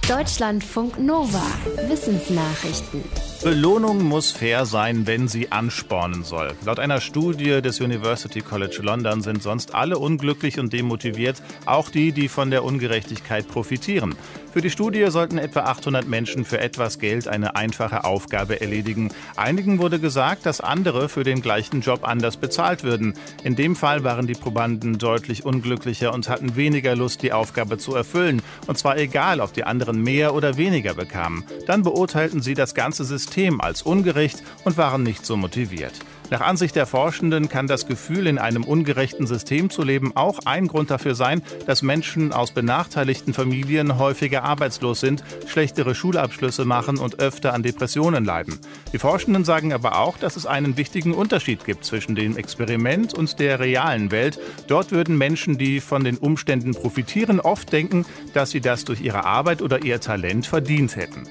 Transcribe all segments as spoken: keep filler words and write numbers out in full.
Deutschlandfunk Nova. Wissensnachrichten. Belohnung muss fair sein, wenn sie anspornen soll. Laut einer Studie des University College London sind sonst alle unglücklich und demotiviert, auch die, die von der Ungerechtigkeit profitieren. Für die Studie sollten etwa achthundert Menschen für etwas Geld eine einfache Aufgabe erledigen. Einigen wurde gesagt, dass andere für den gleichen Job anders bezahlt würden. In dem Fall waren die Probanden deutlich unglücklicher und hatten weniger Lust, die Aufgabe zu erfüllen. Und zwar egal, ob die anderen mehr oder weniger bekamen. Dann beurteilten sie das ganze System als ungerecht und waren nicht so motiviert. Nach Ansicht der Forschenden kann das Gefühl, in einem ungerechten System zu leben, auch ein Grund dafür sein, dass Menschen aus benachteiligten Familien häufiger arbeitslos sind, schlechtere Schulabschlüsse machen und öfter an Depressionen leiden. Die Forschenden sagen aber auch, dass es einen wichtigen Unterschied gibt zwischen dem Experiment und der realen Welt. Dort würden Menschen, die von den Umständen profitieren, oft denken, dass sie das durch ihre Arbeit oder ihr Talent verdient hätten.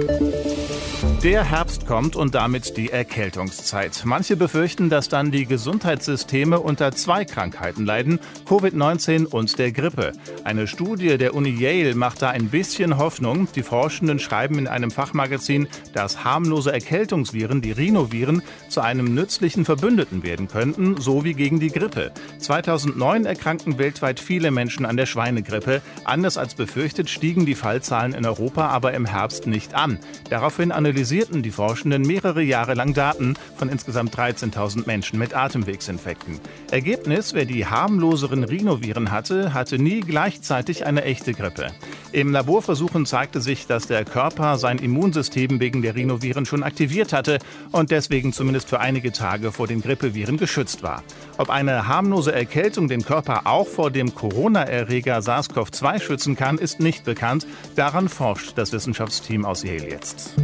Der Herbst kommt und damit die Erkältungszeit. Manche befürchten, dass dann die Gesundheitssysteme unter zwei Krankheiten leiden, Covid neunzehn und der Grippe. Eine Studie der Uni Yale macht da ein bisschen Hoffnung. Die Forschenden schreiben in einem Fachmagazin, dass harmlose Erkältungsviren, die Rhinoviren, zu einem nützlichen Verbündeten werden könnten, so wie gegen die Grippe. zweitausendneun erkrankten weltweit viele Menschen an der Schweinegrippe. Anders als befürchtet stiegen die Fallzahlen in Europa aber im Herbst nicht an. Daraufhin analysierten die Forschenden mehrere Jahre lang Daten von insgesamt dreizehntausend Menschen mit Atemwegsinfekten. Ergebnis: Wer die harmloseren Rhinoviren hatte, hatte nie gleichzeitig eine echte Grippe. Im Laborversuchen zeigte sich, dass der Körper sein Immunsystem wegen der Rhinoviren schon aktiviert hatte und deswegen zumindest für einige Tage vor den Grippeviren geschützt war. Ob eine harmlose Erkältung den Körper auch vor dem Corona-Erreger SARS-C o V zwei schützen kann, ist nicht bekannt. Daran forscht das Wissenschaftsteam aus Yale jetzt.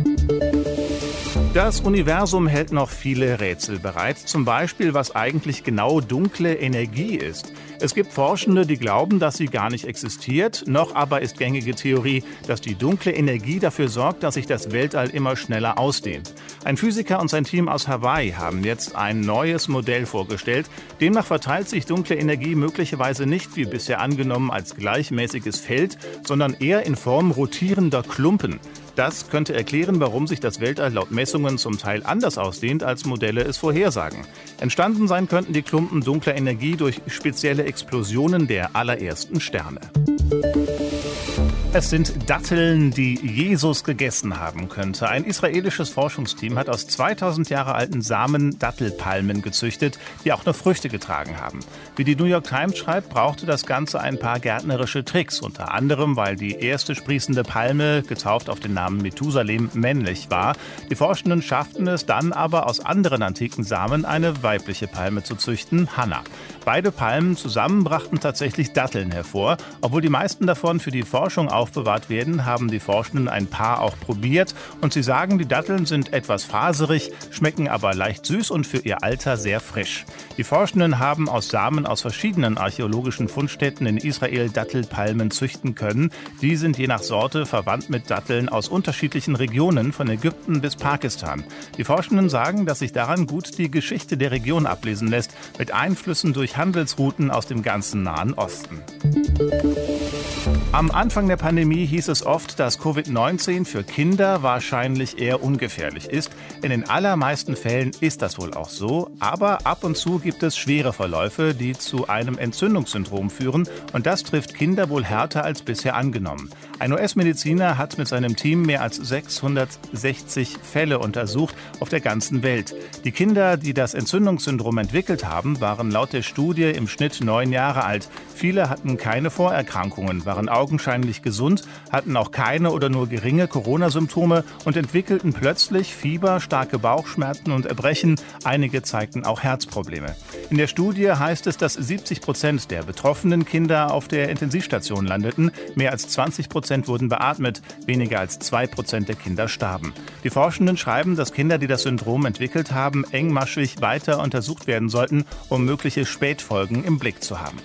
Das Universum hält noch viele Rätsel bereit, zum Beispiel, was eigentlich genau dunkle Energie ist. Es gibt Forschende, die glauben, dass sie gar nicht existiert, noch aber ist gängige Theorie, dass die dunkle Energie dafür sorgt, dass sich das Weltall immer schneller ausdehnt. Ein Physiker und sein Team aus Hawaii haben jetzt ein neues Modell vorgestellt. Demnach verteilt sich dunkle Energie möglicherweise nicht wie bisher angenommen als gleichmäßiges Feld, sondern eher in Form rotierender Klumpen. Das könnte erklären, warum sich das Weltall laut Messungen zum Teil anders ausdehnt, als Modelle es vorhersagen. Entstanden sein könnten die Klumpen dunkler Energie durch spezielle Explosionen der allerersten Sterne. Es sind Datteln, die Jesus gegessen haben könnte. Ein israelisches Forschungsteam hat aus zweitausend Jahre alten Samen Dattelpalmen gezüchtet, die auch noch Früchte getragen haben. Wie die New York Times schreibt, brauchte das Ganze ein paar gärtnerische Tricks, unter anderem, weil die erste sprießende Palme, getauft auf den Namen Methusalem, männlich war. Die Forschenden schafften es dann aber, aus anderen antiken Samen eine weibliche Palme zu züchten, Hannah. Beide Palmen zusammen brachten tatsächlich Datteln hervor. Obwohl die meisten davon für die Forschung aufbewahrt werden, haben die Forschenden ein paar auch probiert. Und sie sagen, die Datteln sind etwas faserig, schmecken aber leicht süß und für ihr Alter sehr frisch. Die Forschenden haben aus Samen aus verschiedenen archäologischen Fundstätten in Israel Dattelpalmen züchten können. Die sind je nach Sorte verwandt mit Datteln aus unterschiedlichen Regionen, von Ägypten bis Pakistan. Die Forschenden sagen, dass sich daran gut die Geschichte der Region ablesen lässt, mit Einflüssen durch Handelsrouten aus dem ganzen Nahen Osten. Am Anfang der Pandemie hieß es oft, dass Covid neunzehn für Kinder wahrscheinlich eher ungefährlich ist. In den allermeisten Fällen ist das wohl auch so. Aber ab und zu gibt es schwere Verläufe, die zu einem Entzündungssyndrom führen. Und das trifft Kinder wohl härter als bisher angenommen. Ein U S-Mediziner hat mit seinem Team mehr als sechshundertsechzig Fälle untersucht auf der ganzen Welt. Die Kinder, die das Entzündungssyndrom entwickelt haben, waren laut der Studie im Schnitt neun Jahre alt. Viele hatten keine Vorerkrankungen, waren augenscheinlich gesund, hatten auch keine oder nur geringe Corona-Symptome und entwickelten plötzlich Fieber, starke Bauchschmerzen und Erbrechen. Einige zeigten auch Herzprobleme. In der Studie heißt es, dass siebzig Prozent der betroffenen Kinder auf der Intensivstation landeten. Mehr als zwanzig Prozent wurden beatmet. Weniger als zwei Prozent der Kinder starben. Die Forschenden schreiben, dass Kinder, die das Syndrom entwickelt haben, engmaschig weiter untersucht werden sollten, um mögliche Spätfolgen im Blick zu haben.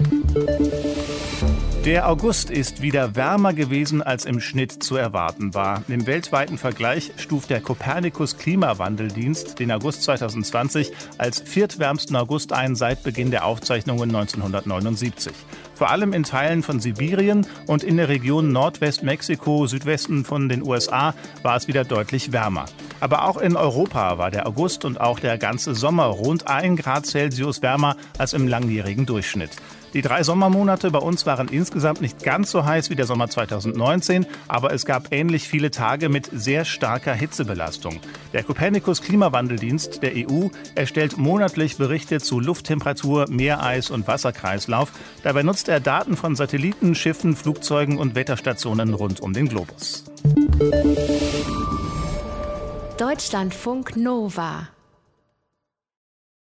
Der August ist wieder wärmer gewesen, als im Schnitt zu erwarten war. Im weltweiten Vergleich stuft der Copernicus-Klimawandeldienst den August zweitausendzwanzig als viertwärmsten August ein seit Beginn der Aufzeichnungen neunzehnhundertneunundsiebzig. Vor allem in Teilen von Sibirien und in der Region Nordwestmexiko, Südwesten von den U S A, war es wieder deutlich wärmer. Aber auch in Europa war der August und auch der ganze Sommer rund ein Grad Celsius wärmer als im langjährigen Durchschnitt. Die drei Sommermonate bei uns waren insgesamt nicht ganz so heiß wie der Sommer zweitausendneunzehn, aber es gab ähnlich viele Tage mit sehr starker Hitzebelastung. Der Copernicus Klimawandeldienst der E U erstellt monatlich Berichte zu Lufttemperatur, Meereis und Wasserkreislauf. Dabei nutzt er Daten von Satelliten, Schiffen, Flugzeugen und Wetterstationen rund um den Globus. Deutschlandfunk Nova